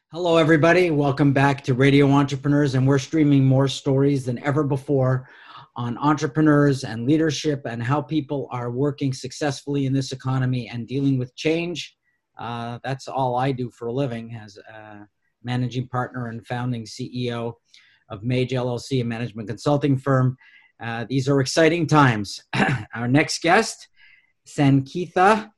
Hello, everybody. Welcome back to Radio Entrepreneurs, and we're streaming more stories than ever before on entrepreneurs and leadership and how people are working successfully in this economy and dealing with change. That's all I do for a living as a managing partner and founding CEO of Mage LLC, a management consulting firm. These are exciting times. Our next guest, Sankeetha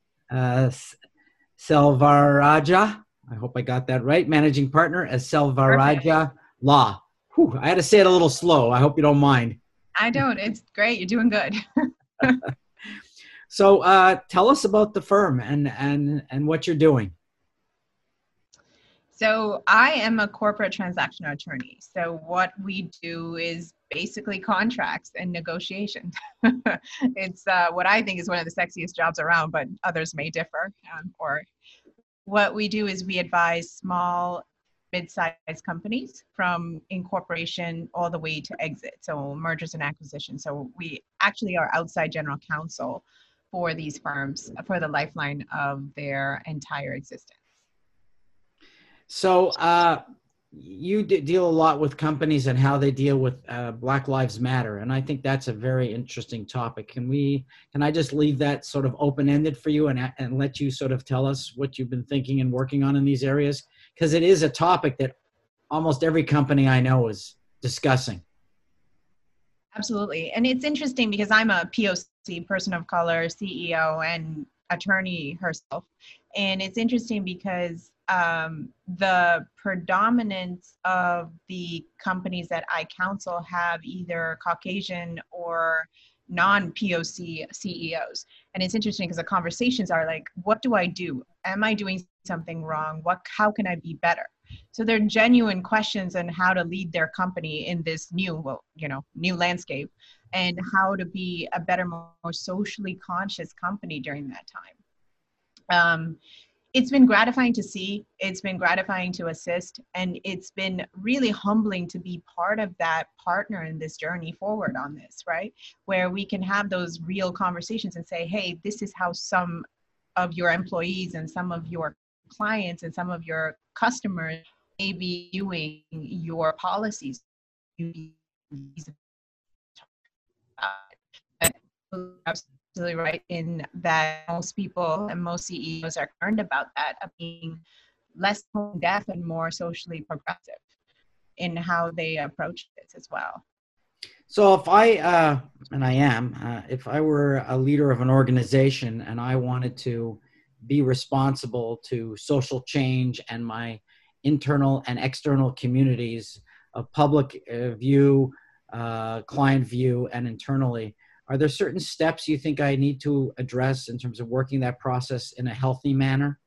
Selvaraja. I hope I got that right. Managing partner at Selvaraja Law. Whew, I had to say it a little slow. I hope you don't mind. I don't. It's great. You're doing good. So tell us about the firm and what you're doing. So I am a corporate transactional attorney. So what we do is basically contracts and negotiations. It's what I think is one of the sexiest jobs around, but others may differ. Or what we do is we advise small, mid-sized companies from incorporation all the way to exit, so mergers and acquisitions. So we actually are outside general counsel for these firms for the lifeline of their entire existence. So you deal a lot with companies and how they deal with Black Lives Matter, and I think that's a very interesting topic. Can I just leave that sort of open-ended for you and let you sort of tell us what you've been thinking and working on in these areas? Because it is a topic that almost every company I know is discussing. Absolutely. And it's interesting because I'm a POC, person of color, CEO, and attorney herself. And it's interesting because the predominance of the companies that I counsel have either Caucasian or non-POC CEOs. And it's interesting because the conversations are like, what do I do? Am I doing something wrong? How can I be better? So they're genuine questions on how to lead their company in this new landscape and how to be a better, more socially conscious company during that time. It's been gratifying to see, it's been gratifying to assist, and it's been really humbling to be part of that partner in this journey forward on this, right? Where we can have those real conversations and say, hey, this is how some of your employees and some of your clients and some of your customers may be viewing your policies. Absolutely right in that most people and most CEOs are concerned about that, of being less tone deaf and more socially progressive in how they approach this as well. So if if I were a leader of an organization and I wanted to be responsible to social change and my internal and external communities of public view, client view, and internally, are there certain steps you think I need to address in terms of working that process in a healthy manner?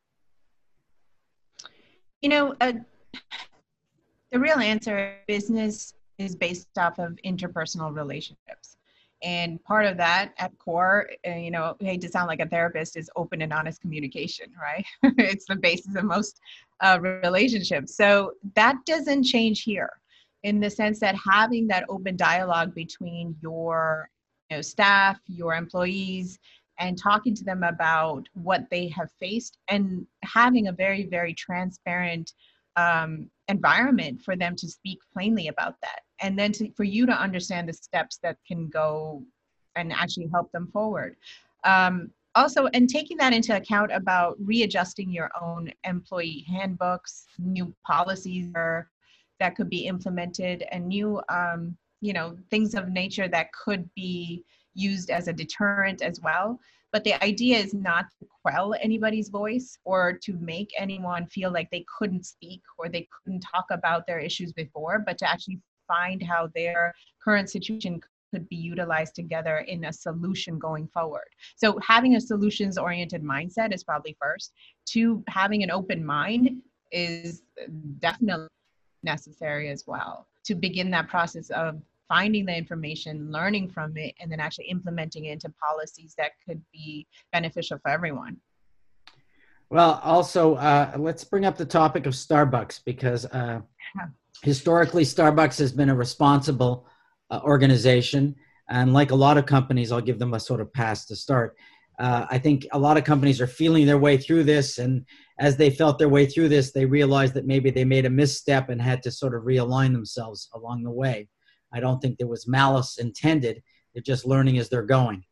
The real answer, business is based off of interpersonal relationships. And part of that at core, hate to sound like a therapist, is open and honest communication, right? It's the basis of most relationships. So that doesn't change here in the sense that having that open dialogue between your staff, your employees, and talking to them about what they have faced and having a very, very transparent environment for them to speak plainly about that. And then for you to understand the steps that can go and actually help them forward. Also, and taking that into account about readjusting your own employee handbooks, new policies that could be implemented, and new things of nature that could be used as a deterrent as well. But the idea is not to quell anybody's voice or to make anyone feel like they couldn't speak or they couldn't talk about their issues before, but to actually find how their current situation could be utilized together in a solution going forward. So having a solutions-oriented mindset is probably first. Two, having an open mind is definitely necessary as well to begin that process of finding the information, learning from it, and then actually implementing it into policies that could be beneficial for everyone. Well, also, let's bring up the topic of Starbucks because historically, Starbucks has been a responsible organization. And like a lot of companies, I'll give them a sort of pass to start. I think a lot of companies are feeling their way through this. And as they felt their way through this, they realized that maybe they made a misstep and had to sort of realign themselves along the way. I don't think there was malice intended. They're just learning as they're going.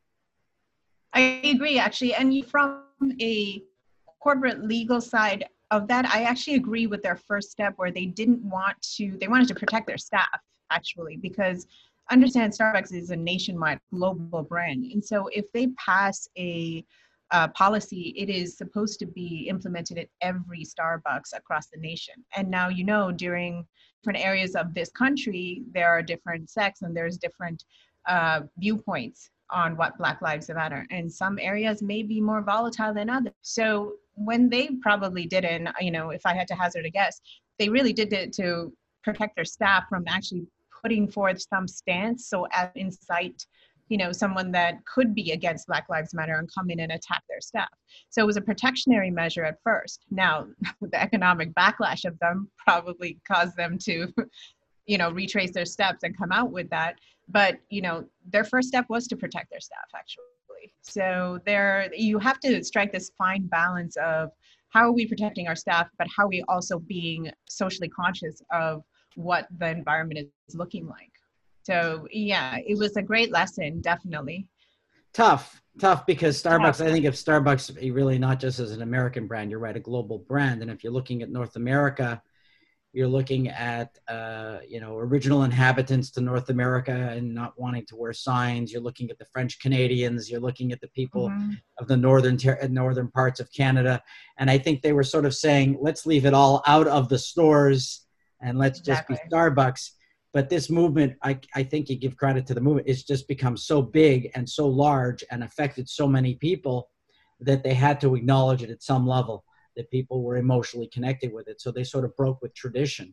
I agree, actually. And from a corporate legal side of that, I actually agree with their first step where they wanted to protect their staff, actually, because understand Starbucks is a nationwide global brand. And so if they pass a policy, it is supposed to be implemented at every Starbucks across the nation. And now, during different areas of this country, there are different sects and there's different viewpoints on what Black Lives Matter. And some areas may be more volatile than others. So when they probably didn't, if I had to hazard a guess, they really did it to protect their staff from actually putting forth some stance. So as incite, someone that could be against Black Lives Matter and come in and attack their staff. So it was a protectionary measure at first. Now, the economic backlash of them probably caused them to, retrace their steps and come out with that. But, their first step was to protect their staff, actually. So you have to strike this fine balance of how are we protecting our staff, but how are we also being socially conscious of what the environment is looking like. So yeah, it was a great lesson, definitely. Tough because Starbucks, I think of Starbucks really not just as an American brand, you're right, a global brand. And if you're looking at North America, you're looking at, original inhabitants to North America and not wanting to wear signs. You're looking at the French Canadians. You're looking at the people of the northern parts of Canada. And I think they were sort of saying, let's leave it all out of the stores and let's just be Starbucks. But this movement, I think you give credit to the movement, it's just become so big and so large and affected so many people that they had to acknowledge it at some level, that people were emotionally connected with it. So they sort of broke with tradition.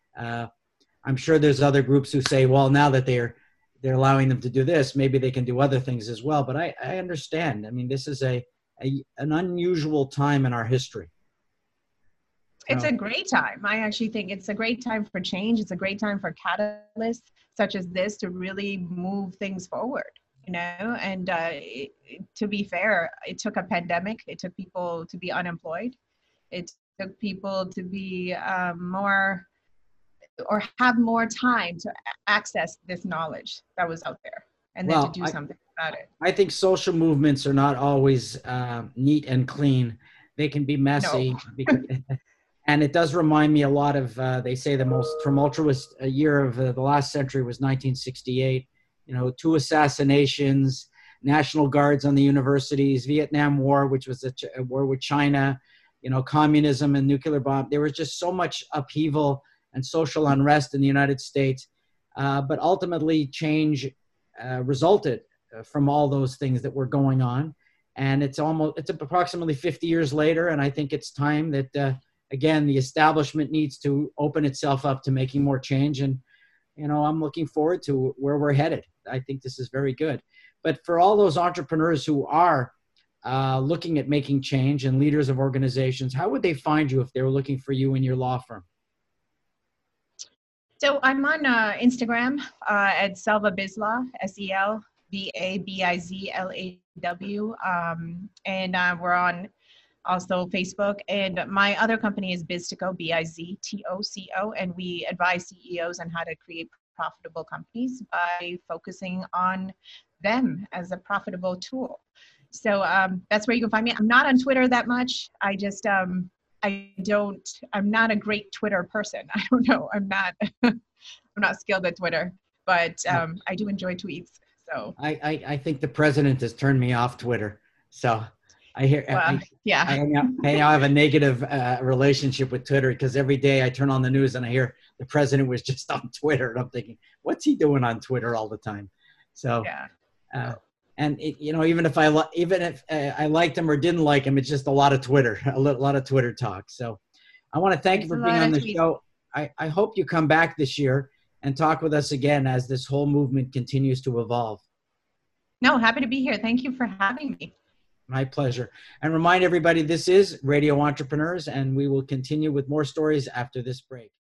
I'm sure there's other groups who say, well, now that they're allowing them to do this, maybe they can do other things as well. But I understand. I mean, this is an unusual time in our history. It's a great time. I actually think it's a great time for change. It's a great time for catalysts such as this to really move things forward, and to be fair, it took a pandemic. It took people to be unemployed. It took people to be have more time to access this knowledge that was out there and then to do something about it. I think social movements are not always neat and clean. They can be messy. No. And it does remind me a lot of, they say the most tumultuous year of the last century was 1968. 2 assassinations, National Guards on the universities, Vietnam War, which was a war with China, communism and nuclear bomb. There was just so much upheaval and social unrest in the United States. But ultimately, change resulted from all those things that were going on. And it's approximately 50 years later, and I think it's time that, again, the establishment needs to open itself up to making more change. And, I'm looking forward to where we're headed. I think this is very good. But for all those entrepreneurs who are looking at making change and leaders of organizations, how would they find you if they were looking for you in your law firm? So I'm on Instagram at Selva Bizlaw, SELVABIZLAW. And we're on also Facebook. And my other company is Biztoco, BIZTOCO, and we advise CEOs on how to create profitable companies by focusing on them as a profitable tool. So that's where you can find me. I'm not on Twitter that much. I'm not a great Twitter person. I don't know. I'm not skilled at Twitter, but I do enjoy tweets. So I think the president has turned me off Twitter. So I hear, I now have a negative relationship with Twitter because every day I turn on the news and I hear the president was just on Twitter, and I'm thinking, what's he doing on Twitter all the time? So, and even if I liked him or didn't like him, it's just a lot of Twitter, a lot of Twitter talk. So, I want to thank you for being on the show. I hope you come back this year and talk with us again as this whole movement continues to evolve. No, happy to be here. Thank you for having me. My pleasure. And remind everybody, this is Radio Entrepreneurs, and we will continue with more stories after this break.